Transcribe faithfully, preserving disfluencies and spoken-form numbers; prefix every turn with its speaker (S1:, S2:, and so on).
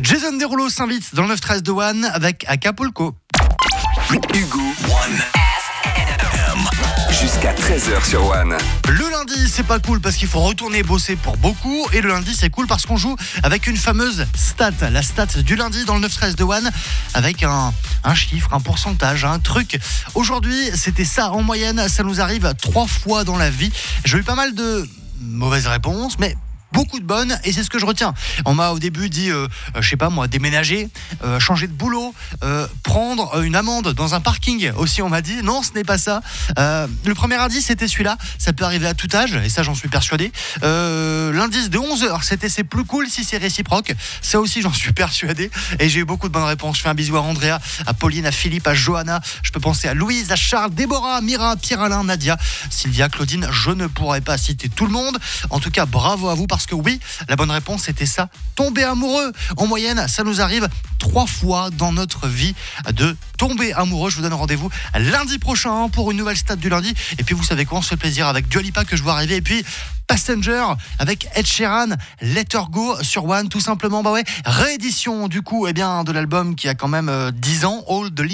S1: Jason Derulo s'invite dans le neuf treize de One avec Acapulco.
S2: Hugo One jusqu'à treize heures sur One.
S1: Le lundi, c'est pas cool parce qu'il faut retourner bosser pour beaucoup. Et le lundi, c'est cool parce qu'on joue avec une fameuse stat. La stat du lundi dans le neuf treize de One avec un, un chiffre, un pourcentage, un truc. Aujourd'hui, c'était ça en moyenne. Ça nous arrive trois fois dans la vie. J'ai eu pas mal de mauvaises réponses, mais beaucoup de bonnes, et c'est ce que je retiens. On m'a au début dit, euh, euh, je sais pas moi, déménager, euh, changer de boulot, euh, prendre une amende dans un parking. Aussi, on m'a dit, non, ce n'est pas ça. Euh, le premier indice, c'était celui-là. Ça peut arriver à tout âge, et ça, j'en suis persuadé. Euh, l'indice de onze heures, c'était c'est plus cool si c'est réciproque. Ça aussi, j'en suis persuadé. Et j'ai eu beaucoup de bonnes réponses. Je fais un bisou à Andrea, à Pauline, à Philippe, à Johanna. Je peux penser à Louise, à Charles, Déborah, Mira, Pierre-Alain, Nadia, Sylvia, Claudine. Je ne pourrais pas citer tout le monde. En tout cas, bravo à vous parce que oui, la bonne réponse c'était ça, tomber amoureux. En moyenne, ça nous arrive trois fois dans notre vie de tomber amoureux. Je vous donne rendez-vous lundi prochain pour une nouvelle stat du lundi. Et puis vous savez quoi, on se fait plaisir avec Dua Lipa que je vois arriver. Et puis Passenger avec Ed Sheeran, Let Her Go sur One, tout simplement. Bah ouais, réédition du coup eh bien, de l'album qui a quand même euh, dix ans, All the